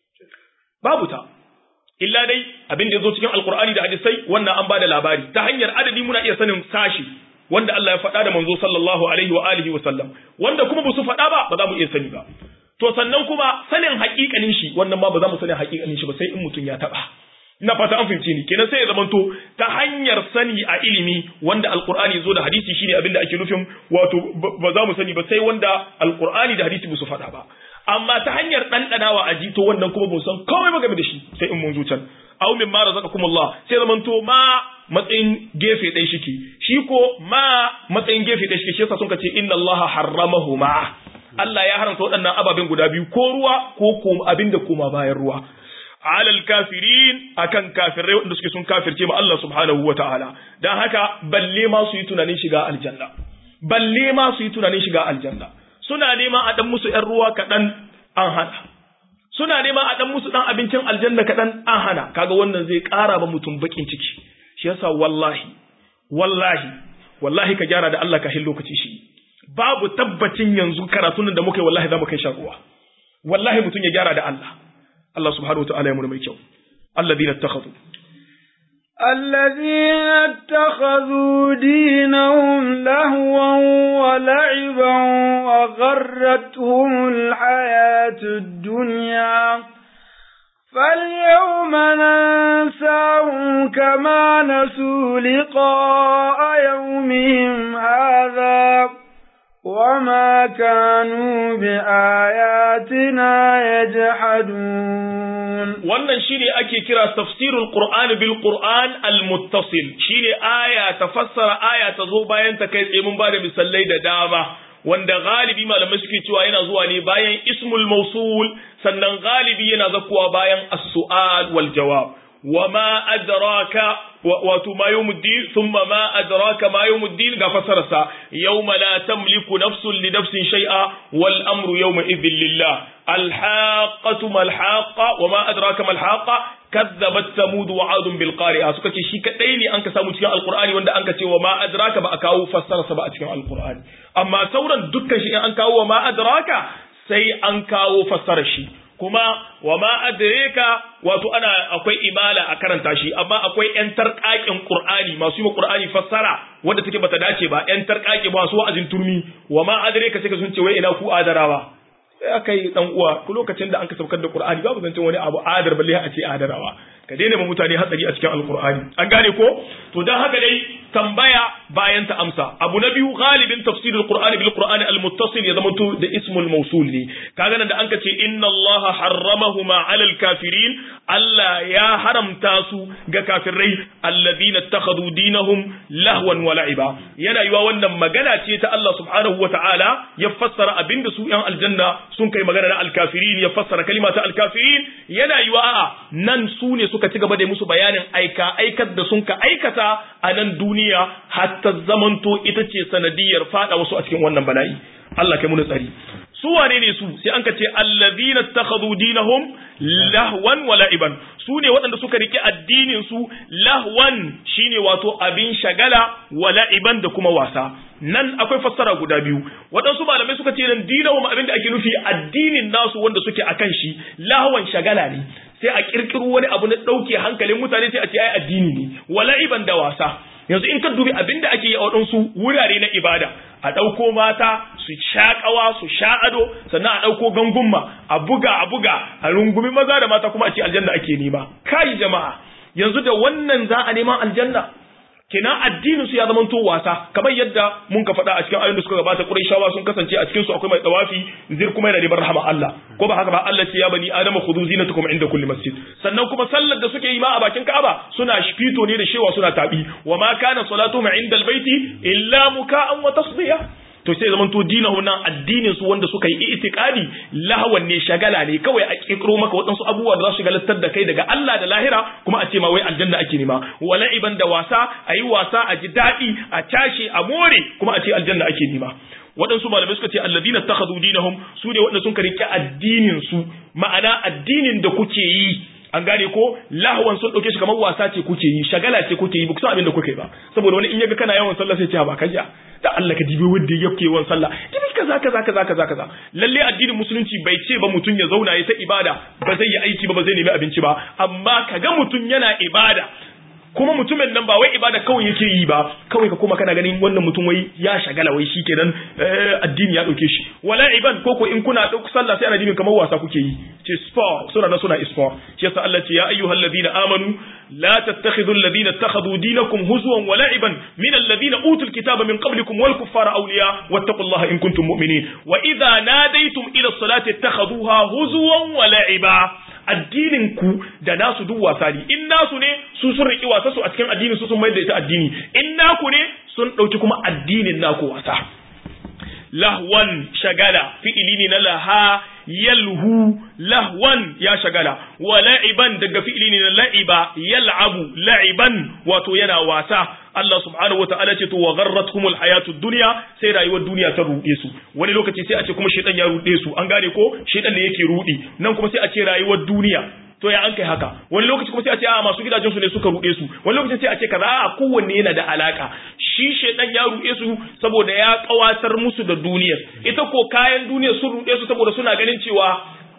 A: babu ta illa dai abin da yazo cikin alqur'ani da hadisai wannan an bada labari ta hanyar adadi muna iya sanin sashi wanda Allah ya faɗa da manzo sallallahu alaihi wa alihi wa sallam wanda kuma ba su faɗa ba za mu iya sani ba to sannan kuma sanin haƙiƙanin shi wannan ma ba za mu sanin haƙiƙanin shi ba sai in mutum ya taɓa ina fata an fahimce ni kenan sai ya zamanto ta hanyar sani a ilimi wanda alqur'ani zo da hadisi shine abin da ake nufin wato ba za mu sani ba sai wanda alqur'ani da hadisi musu faɗa ba amma ta hanyar ɗanɗanawa a jito wannan kuma mun san komai ba game da shi sai in mun zo can aw min ma razaqakumullah sai zamanto ma matsayin gefe ɗaya shike shi ko ma matsayin gefe ɗaya shike shi yasa sun ce inna allaha harramahuma Allah ya haramta waɗannan ababen guda biyu ko ruwa ko abin da kuma bayan ruwa alal kafirin akan kafirai wanda suke sun kafirce ma Allah subhanahu wataala dan haka balle ma su yi tunanin shiga aljanna suna neman a dan musu ƴan ruwa kaɗan an hana suna neman a dan musu dan abincin aljanna kaɗan an hana kaga wannan zai ƙara ba mutum bakin ciki shi yasa wallahi ka gyara da Allah ka hin lokaci shi babu tabbacin yanzu karatun da muka yi wallahi za mu kai shan ruwa wallahi mutum ya gyara da Allah subhanahu wa ta'ala ya muna mai kyau alladhina
C: اتخذوا دينهم لهوا ولعبا وغرتهم الحياة الدنيا فاليوم ننساهم كما نسوا لقاء يومهم هذا وما كانوا بآياتنا يجحدون
A: wannan shine ake kira tafsirul qur'ani bil qur'an al muttasil shine aya tafassara aya ta zo bayan ta kai tsaye mun ba da misalai da dama wanda galibi malamai suke cewa yana zuwa ne bayan ismul mawsul sannan galibi yana zakkuwa bayan as-su'al wal jawab wama adraka wato ma yawmuddin thumma ma adraka ma yawmuddin ga fasararsa yawma la tamliku nafsun li nafsin shay'a wal amru yawma idhin lillah alhaqatu malhaqa wama adraka malhaqa kadzabat samud wa adun bil qari'a suka ce shi kadai ne an ka samu cikin alqur'ani wanda an ka ce wa ma adraka ba a kawo fasararsa ba a cikin alqur'ani amma sauran dukkan shi in an kawo wa ma adraka sai an kawo fasarar shi kuma wa ma adraka wato akwai imala a karanta shi amma akwai yan tarqaqin qur'ani masu yi qur'ani fassara wanda take bata dace ba yan tarqaqi ba su wa'azin turmi wa ma adraka sai ka sun ce wai ina ku adarawa sai akai dan uwa ku lokacin da an ka saukar da qur'ani babu zancen wani abu adar balle a ce adarawa ka daina ma mutane hatsari a cikin alqur'ani an gane ko to dan haka dai tambaya bayan ta amsa abu na biyu galibin tafsirul qur'ani bil qur'ani al muttasil ya zama da ismul mawsul ne kaga nan da anka ce inna allaha harramahuma ala al kafirin Allah ya haramta su ga kafirai alladhina ittakhadhu dinahum lahwan wa la'iba yana yiwa wannan magana ce ta Allah subhanahu wata'ala ya fassara abinda su yan aljanna sun kai magana na al kafirin ya fassara kalima ta al kafirin yana yiwa a'a nan su ne suka ci gaba da musu bayanin aikar da sun ka aikata a nan duniya hatta zamanto ita ce sanadiyar fada wasu a cikin wannan bala'i Allah kai mu tsari su wane ne su sai an ka ce allazina takhadhu dinahum lahwan wa la'iban su ne waɗanda suka rike addinin su lahwan shine wato abin shagala wa la'iban da kuma wasa nan akwai fassara guda biyu waɗansu malamai suka ce nan dinahum abin da ake nufi addinin nasu wanda suke akan shi lahwan shagala ne sai a kirkiro wani abu na ɗauke hankalin mutane sai a ce ai addini ne wa la'iban da wasa yanzu in ka dubi abin da ake yi a waɗansu wurare na ibada a ɗauko mata su sha ƙawa su sha ado sannan a ɗauko gangumma a buga a rungumi maza da mata kuma a ce aljanna ake nema kai jama'a yanzu da wannan za a neman aljanna kenan addinin su ya zama to wasa kamar yadda mun ka faɗa a cikin ayoyin da suka gabata Qurayshawa sun kasance a cikin su akwai mai tawafi zir kuma yana neman rahama Allah ko ba haka ba Allah ce ya bani adama khudhu zinatakum inda kulli masjid sannan kuma sallar da suke yi ma a bakin Ka'aba suna fito ne da shewa suna tabi wa ma kana salatuhum inda albayti illa muka'an wa tasdiya to sai zaman to dinahu nan addinin su wanda suka yi itikadi lahawan ne shagala ne kawai a kikiro maka wadansu abubuwa da za su galattar da kai daga Allah da lahira kuma a ce ma wai aljanna ake nema wala iban da wasa ayi wasa a ji dadi a tashi a more kuma a ce aljanna ake nema waɗansu malamai suka ce alladina takhadhu dinahum su ne waɗanda sun rike addinin su ma'ana addinin da kuke yi an gane ko lahwan sun dauke shi kamar wasa ce kuke yi shagala ce kuke yi ba ku san abin da kuke ba saboda wani in yaga kana yawan sallah sai ce ba kaja da Allah ka dibe wanda yake yawan sallah dibi kaza lalle addinin musulunci bai ce ba mutun ya zauna ya ta ibada ba zai yi aiki ba zai nemi abinci ba amma kaga mutun yana ibada
B: kuma mutumin nan ba wai ibada kawai yake yi ba, kawai ka kuma kana ganin wannan mutum wai ya shagala wai shikenan addini ya dauke shi. Wala iban koko in kuna dauki sallah sai ana dinin kamar wasa kuke yi, ce sport suna sport. Shi yasa Allah ce ya ayyuhalladhina amanu la tattakhidhu alladhina ittakhadhu dinakum huzwan wa la'iban min alladhina utul kitaba min qablikum wal kuffara awliya wattaqullaha in kuntum mu'minin. Wa idha nadaytum ila as-salati ittakhadhuha huzwan wa la'iba. Addinin ku da nasu duk wasa ne, in nasu ne su sun riki wasa su a cikin addini su sun mai da ita addini, in naku ne sun dauki kuma addinin naku wasa. Lahwan shagala fi'ili ne na laha yalhu, lahwan ya shagala, wa la'iban daga fi'ili ne na la'iba yal'abu la'iban wato yana wasa. Allah subhanahu wata'ala ce to wa gharratkumul hayatud dunya, sai rayuwar duniya ta rude su. Wani lokaci sai a ce kuma shaytan ya rude su, an gane ko shaytan ne yake rudi, nan kuma sai a ce rayuwar duniya. To ya an kai haka, wani lokaci kuma sai a ce a masu gidajen su ne suka rude su, wani lokaci sai a ce kaza, a kowanne yana da alaka. Shi shaytan ya rude su saboda ya kawatar musu da duniyar, ita ko kayan duniyar sun rude su saboda suna ganin cewa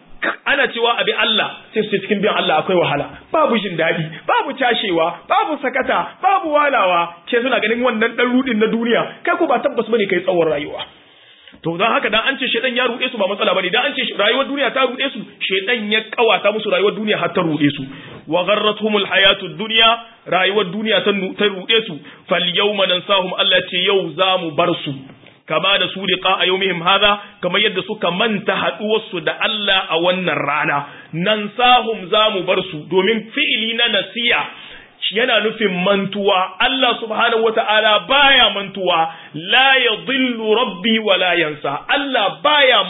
B: ana cewa abi Allah sai su cikin biyan Allah akwai wahala, babu jin daɗi, babu cashewa, babu sakata, babu walawa, ke suna ganin wannan dan rudin na duniya, kai ko ba tabbas bane kai tsawon rayuwa. To dan haka dan an ce shedan ya rude su ba matsala bane, dan an ce rayuwar duniya ta rude su, shedan ya kawata musu rayuwar duniya har ta rude su. Wa gharratuhumul hayatud dunya, rayuwar duniya ta rude su, fal yawma nansahum, Allah ce yau zamu bar su kama da su liqa a yawmihim hadha, kamar yadda suka manta haduwarsu da Allah a wannan rana. Nan sahum zamu bar su, domin fi'ili na nasiya yana nufin mantuwa. Allah subhanahu wata'ala baya mantuwa, la yadhillu rabbi wa la yansa. Allah baya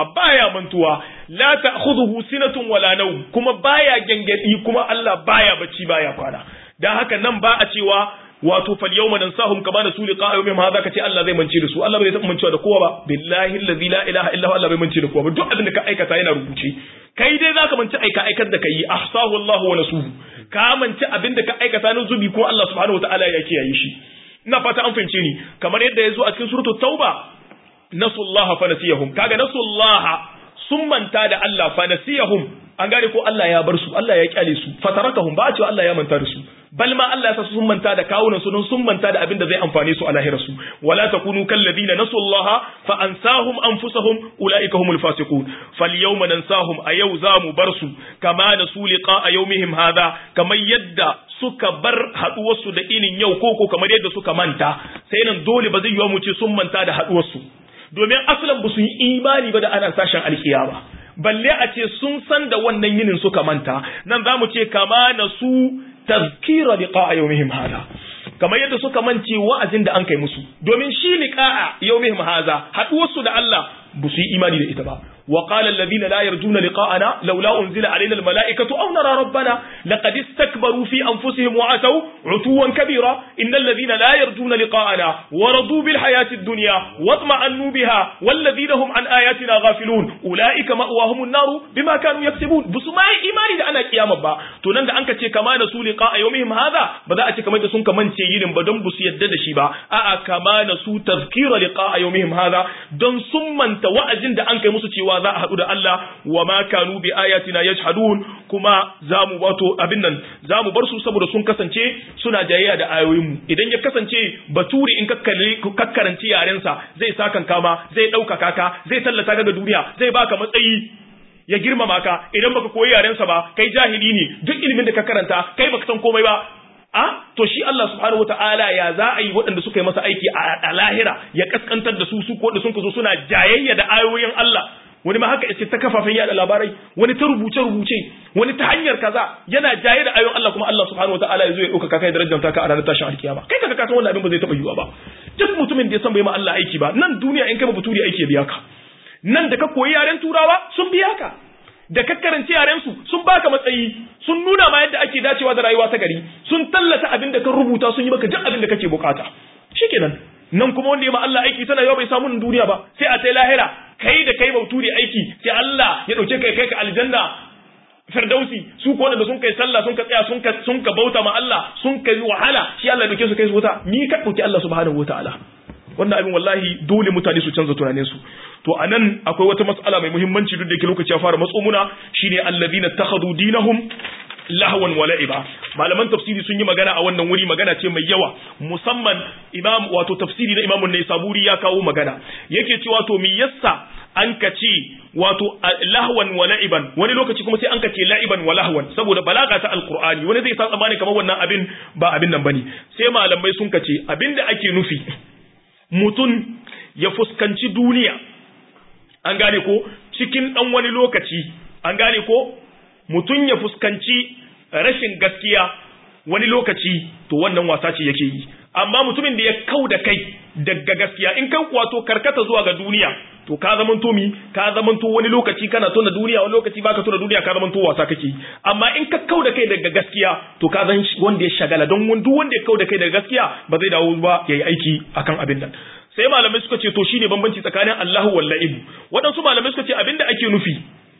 B: mantuwa, la ta'khudhuhu sinatun wala nawm, kuma baya gangadi, kuma Allah baya bacci baya kwana. Dan haka nan ba a cewa wato fal yawma nansahum kama nasu liqa yawmihim hadha, kace Allah zai mance da su. Allah bai taɓa mancewa da kowa ba, billahi allazi la ilaha illa huwa, Allah bai mance da kowa ba. Duk abin da ka aikata yana rubuce, kai dai zaka mance aikar da kai, ahsahu Allah wa nasuhu, ka mance abin da ka aikata na zubi ko Allah subhanahu wataala ya kiyaye shi. Ina fata an fahimce ni, kamar yadda yazo a cikin suratul tauba, nasullaha fa nasiyahum, kaga nasullaha sun manta da Allah fa nasiyahum, an gane ko Allah ya bar su, Allah ya kyale su, fatarakahum, ba a cewa Allah ya manta da su, bal ma Allah ya sa sun manta da kawunan su, don sun manta da abin da zai amfane su a lahirar su. Wala takunu kal ladina nasullaha fa ansahum anfusahum ulaika humul fasiqun. Fal yawma nansahum, a yau zamu bar su kama nasu liqa yawmihim hadha, kamar yadda suka bar haduwar su da inin yau, koko kamar yadda suka manta. Sai nan dole ba zai yiwu mu ce sun manta da haduwar su, domin asalan ba su yi imani ba da ana sashen alkiyama, balle a ce sun san da wannan yinin suka manta. Nan za mu ce kama nasu tazkira liqa'a yawmihim hada, kamar yadda suka mance wa'azin da an kai musu, domin shi liqa'a yawmihim hada haduwar su da Allah ba su yi imani da ita ba. wa qala alladhina la yarjuna liqa'ana laula unzila alaina almala'ikatu aw nara rabbana laqad istakbaru fi anfusihim wa ataw 'utuwan kabira innal ladhina la yarjuna liqa'ana wa radu bil hayati ad-dunya watma'annu biha wal ladhina hum an ayatina ghafilun ulaika ma'wahum an-nar bima kanu yaksubun. busu mai imani da ana kiyama ba, to nan da anka ce kama nasu liqa'a yawmihim hadha ba za a ce kamar da sun kamance yinin ba don busu yadda da shi ba, a'a kama nasu tazkira liqa'a yawmihim hadha don sun manta wa'azin da an kai musu cewa za a haɗu da Allah, wa ma kanu bi ayatina yajhadun, kuma zamu wato abin nan zamu bar su saboda sun kasance suna jayayya da ayoyin mu. Idan ya kasance baturi in kakkaranci yaren sa zai sakan kama, zai ɗaukaka ka, zai tallata ka ga duniya, zai baka matsayi, ya girmama ka. Idan baka koyi yaren sa ba, kai jahili ne, duk ilimin da ka karanta kai baka san komai ba, to shi Allah subhanahu wataala ya za a yi waɗanda suka yi masa aiki a lahira ya kaskantar da su ko da sun zo suna jayayya da ayoyin Allah. Wani ma haka yace ta kafafen yada labarai, wani ta rubuce wani ta hanyar kaza yana jaye da ayoyin Allah, kuma Allah subhanahu wataala ya zo ya dauka kai darajar ta ka a ranar tashin alkiyama. Kai kaga ka san wannan abin ba zai taba yiwa ba. Duk mutumin da ya san bai ma Allah aiki ba, nan duniya in kai ba baturi aiki ya biya ka, nan da ka koyi yaren turawa sun biya ka, da ka karanci yaren su sun baka matsayi, sun nuna ma yadda ake dacewa da rayuwa ta gari, sun tallata abin da ka rubuta, sun yi maka duk abin da kake bukata. Shikenan nan kuma wanda ya ma Allah aiki tana yawa bai samu duniya ba, sai a sai lahira kai da kai bauturi aiki sai Allah ya dauke kai ka aljanna firdausi, su ko da sun kai sallah sun ka tsaya sun ka bauta ma Allah sun kai wahala, shi Allah ya dauke su kai su wuta. Ni ka dauki Allah subhanahu wataala. wannan abin wallahi dole mutane su canza tunanin su. To anan akwai wata mas'ala mai muhimmanci duk da yake lokaci ya fara matso muna, shine alladhina takhadu dinahum
A: lahwan wa la'iba malaman tafsiri sun yi magana a wannan wuri magana ce mai yawa musamman imam wato tafsiri na Imam an-Naisaburi ya kawo magana yake cewa to me yassa an kace wato lahwan wa la'iban wani lokaci kuma sai an kace la'iban wa lahwan saboda balaga ta alqur'ani wani zai sa tsamani kamar wannan abin ba abin nan bane sai malamai sun kace abinda ake nufi mutun ya fuskanci duniya an gane ko cikin dan wani lokaci an gane ko mutum ya fuskanci rashin gaskiya wani lokaci to wannan wasa ce yake yi amma mutumin da ya kau da kai daga gaskiya in kan wato karkata zuwa ga duniya to ka zamanto ka zamanto wani lokaci kana tona duniya wani lokaci baka tona duniya ka zamanto wasa kake amma in ka kau da kai daga gaskiya to ka zan wanda ya shagala don duk wanda ya kau da kai daga gaskiya ba zai dawo ba yayi aiki akan abin nan sai malamai suka ce to shine bambanci tsakanin Allahu wal la'ibu waɗansu malamai suka ce abinda ake nufi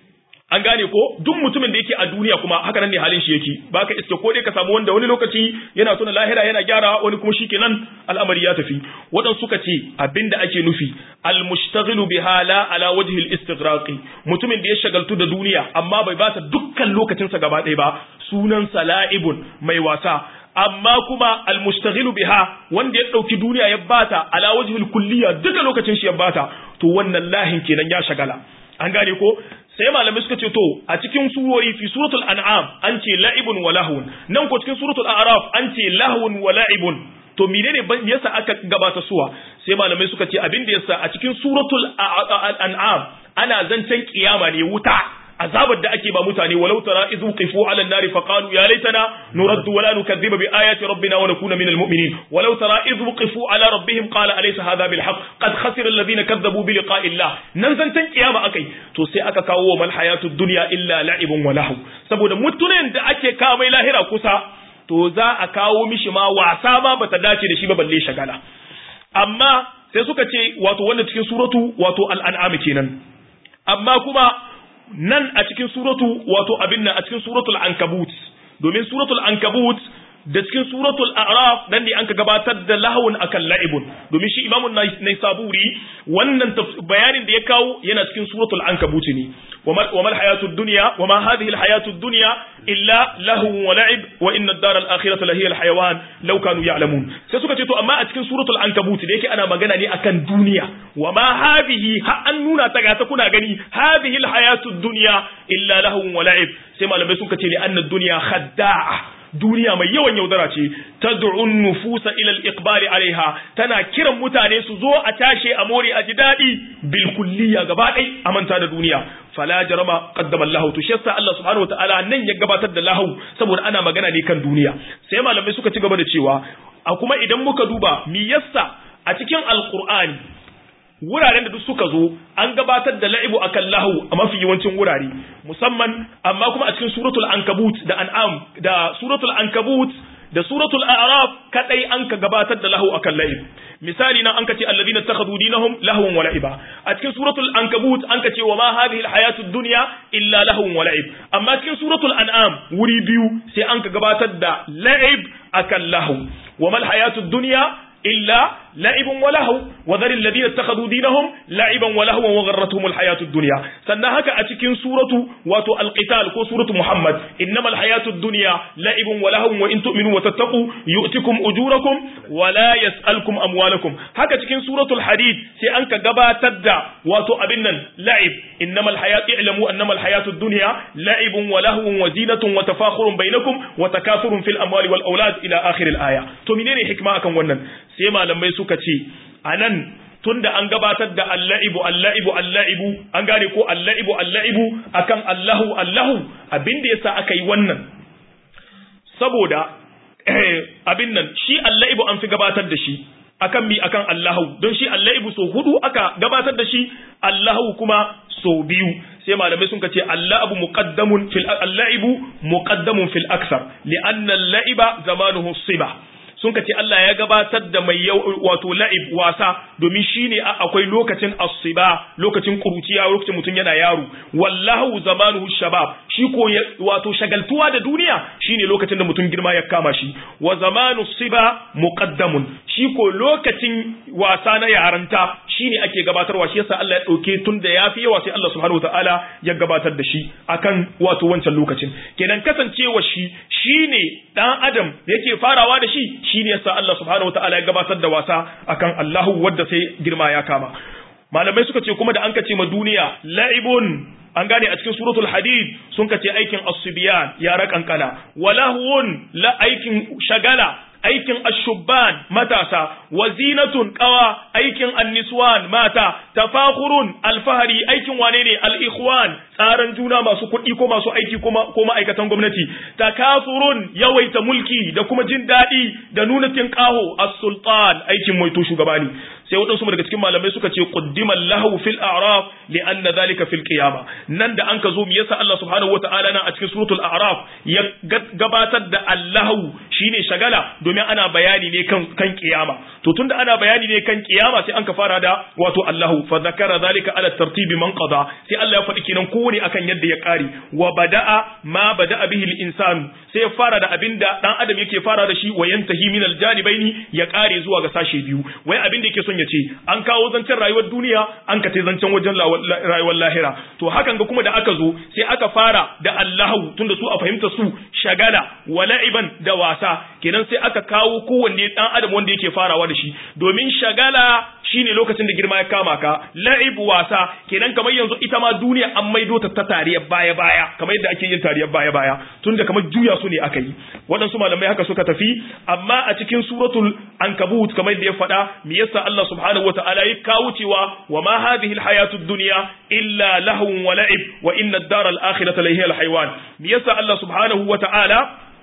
A: an gane ko duk mutumin da yake a duniya kuma haka nan ne halin shi yake baka iske ko dai ka samu wanda wani lokaci yana tuna lahira yana gyara wani kuma shikenan al'amari ya tafi waɗansu suka ce abinda ake nufi al-mushtaghilu biha la ala wajhi al-istighraqi mutumin da ya shagaltu da duniya amma bai bata dukkan lokacinsa gaba ɗaya ba sunan sala'ibun mai wasa amma kuma almustaghilu biha wanda ya dauki duniya ya bata ala wajhil kulliya duka lokacin shi ya bata to wannan lahin kenan ya shagala an gane ko sai malamai suka ce to a cikin surori fi suratul an'am an ce la'ibun wa lahun nan ko cikin suratul a'raf an ce lahun wa la'ibun to menene yasa aka gabata suwa sai malamai suka ce abin da yasa a cikin suratul an'am ana zancen kiyama ne wuta azabar da ake ba mutane walau tara idhu qifu ala an-nar fa qalu ya laitana nuraddu wa la nukadhiba bi ayati rabbina wa nakuna minal mu'minin walau tara idhu qifu ala rabbihim qala alaysa hadha bil haqq qad khasira alladhina kadhabu bi liqa'i Allah nan zantan kiyama akai to sai aka kawo mal hayatud dunya illa la'ibun wa lahu saboda mutunen da ake kawo mai lahira kusa to za a kawo mishi ma wasa ma bata dace da shi ba balle shagala amma sai suka ce wato wannan cikin suratu wato al-an'am kenan amma kuma nan a cikin suratu wato abin nan a cikin suratul ankabut domin suratul ankabut da cikin suratul a'raf dan ne an ka gabatar da lahawun akan la'ibun domin shi imamun naisaburi wannan bayanin da ya kawo yana cikin suratul ankabut ne wa mal hayatud dunya wa ma hadhihi al hayatud dunya illa lahun wa la'ib wa inna ad-dara al-akhirata la hiya al-hayawan law kanu ya'lamun sai suka ce to amma a cikin suratul ankabut da yake ana magana ne akan duniya wa ma hadhihi ha an nuna ta ga ta kuna gani hadhihi al-hayatud dunya illa lahun wa la'ib sai malamai suka ce li anna ad-dunya khadda'a duniya mai yawan yaudara ce tad'un nufusa ila al-iqbali alaiha tana kiran mutane su zo a tashe a more a ji dadi bil kulliya gaba dai a manta da duniya fala jarama qaddama Allah to shi yasa Allah subhanahu wataala nan ya gabatar da lahu saboda ana magana ne kan duniya sai malamai suka ci gaba da cewa a kuma idan muka duba mi yassa a cikin alqur'ani wuraren da duk suka zo an gabatar da la'ibu akan lahu a mafi yawancin wurare musamman amma kuma a cikin suratul ankabut da an'am da suratul ankabut da suratul a'raf kadai an ka gabatar da lahu akan la'ib misali nan an ka ce alladhina takhadhu dinahum lahwan wa la'iba a cikin suratul ankabut an ka ce wa ma hadhihi alhayatud dunya illa lahwan wa la'ib amma cikin suratul an'am wuri biyu sai an ka gabatar da la'ib akan lahu wa mal hayatud dunya إلا لعب وله وذر الذين اتخذوا دينهم لعبا ولهوا وغرتهم الحياة الدنيا سنهك أتكين سورة واتو القتال كو سورة محمد إنما الحياة الدنيا لعب ولهوا وإن تؤمنوا وتتقوا يؤتكم أجوركم ولا يسألكم أموالكم هكا تكين سورة الحديد سيأنك قبا تدع واتو أبنا لعب إنما الحياة اعلموا أنما الحياة الدنيا لعب ولهوا وزينة وتفاخر بينكم وتكاثر في الأموال والأولاد إلى آخر الآية تؤمنين حكمة أكم ونن sai malamai suka ce anan tunda an gabatar da alla'ibu an gane ko alla'ibu akan Allahu abinda yasa aka yi wannan saboda abin nan shi alla'ibu an fi gabatar da shi akan akan Allahu don shi alla'ibu so hudu aka gabatar da shi Allahu kuma so biyu sai malamai sun ce alla'ibu muqaddamun fil akthar li'anna al-la'iba zamanuhu siba sun kace Allah ya gabatar da mai wato la'ib wasa domin shine akwai lokacin as-siba lokacin kuruciya lokacin mutun yana yaro wallahu zamanuhu shabab shi ko wato shagaltuwa da duniya shine lokacin da mutun girma ya kama shi wa zamanu siba muqaddamun shi ko lokacin wasa na yaranta shine ake gabatarwa shi yasa Allah ya dauke tun da yafi yawa sai Allah subhanahu wataala ya gabatar da shi akan wato wancan lokacin kenan kasancewa shi shine dan adam yake farawa da shi shine yasa Allah subhanahu wataala ya gabatar da wasa akan Allahu wanda sai girma ya kama malamai suka ce kuma da an kace ma duniya la'ibun an gane a cikin suratul hadid sun kace aikin as-sibyan yara kankana walahun la aikin shagala aikin ashubban matasa wazinatun qawa aikin anniswan mata tafakhurun alfahari aikin wane ne al-ikhwan tsaran juna masu kuɗi ko masu aiki ko ma'aikatan gwamnati takafurun yawaita mulki da kuma jin daɗi da nuna tinqaho as-sultan aikin mai to shugabani sai wadansu daga cikin malamai suka ce quddimal lahu fil a'raf li anna dhalika fil qiyamah nan da an ka zo me yasa Allah subhanahu wataala nan a cikin suratul a'raf ya gabatar da allahu shine shagala domin ana bayani ne kan kiyama to tunda ana bayani ne kan kiyama sai an ka fara da wato allahu fa zakara dhalika ala tartibi man qada sai Allah ya faɗi kenan kowane akan yadda ya kare wa bada'a ma bada'a bihi al-insan sai ya fara da abinda dan adam yake fara da shi wa yantahi min al-janibaini ya kare zuwa ga sashe biyu wai abinda yake son ya ce an kawo zancen rayuwar duniya an ka tai zancen wajen rayuwar lahira to hakan ga kuma da aka zo sai aka fara da allahu tunda su a fahimta su shagala wa la'iban da wasa kenan sai aka kawo kowanne dan adam wanda yake farawa da shi domin shagala shine lokacin da girma ya kama ka la'ib wasa kenan kamar yanzu ita ma duniya an maido ta tariyar baya kamar yadda ake yin tariyar baya tunda kamar juya su ne aka yi waɗansu malamai haka suka tafi amma a cikin suratul ankabut kamar yadda ya faɗa me yasa Allah subhanahu wata'ala ya kawo cewa wa ma hadhihi alhayatud dunya illa lahun wa la'ib wa inna ad-dara al-akhirata la hiya al-hayawan me yasa Allah subhanahu wata'ala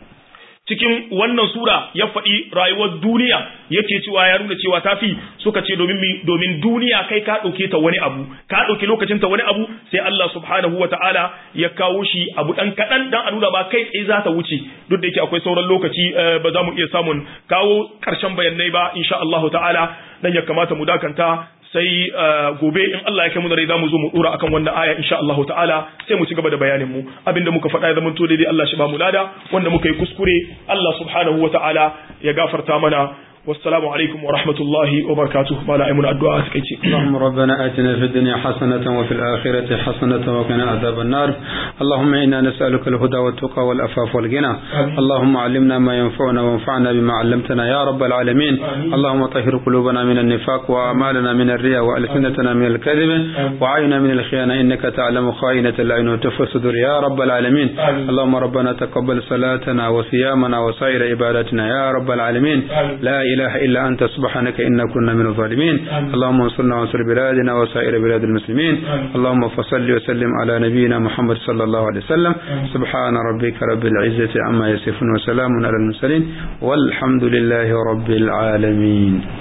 A: cikin wannan sura ya faɗi rayuwar duniya yake cewa ya nuna cewa tafi suka ce domin duniya kai ka ɗauke ta wani abu ka ɗauki lokacin ta wani abu sai Allah subhanahu wata'ala ya kawo shi abu ɗan kaɗan dan a nuna ba kai tsaye za ta wuce duk da yake akwai sauran lokaci ba za mu iya samun kawo ƙarshen bayanai ba insha Allah ta'ala dan ya kamata mu dakanta sai gobe in Allah ya kai mu da rai zamu zo mu dora akan wannan aya insha Allah ta'ala sai mu ci gaba da bayanin mu abinda muka faɗa ya zama to daidai Allah shi ba mu lada wanda muka yi kuskure Allah subhanahu wa ta'ala ya gafarta mana والسلام عليكم ورحمة الله وبركاته ما لا أمن الدعاء سكيتي
C: اللهم ربنا آتنا في الدنيا حسنة وفي الآخرة حسنة وقنا عذاب النار اللهم إنا نسألك الهدى والتقى والأفاف والغنى اللهم علمنا ما ينفعنا وانفعنا بما علمتنا يا رب العالمين اللهم طهر قلوبنا من النفاق وأعمالنا من الرياء وألسنتنا من الكذب وعينا من الخيانة إنك تعلم خائنة العين وتخفي الصدور يا رب العالمين اللهم ربنا تقبل صلاتنا وصيامنا وسائر عباداتنا يا رب العالمين لا إله إلا أنت سبحانك إنا كنا من الظالمين اللهم انصرنا وانصر بلادنا وسائر بلاد المسلمين اللهم فصل وسلم على نبينا محمد صلى الله عليه وسلم سبحان ربك رب العزة عما يصفون وسلام على المرسلين والحمد لله رب العالمين.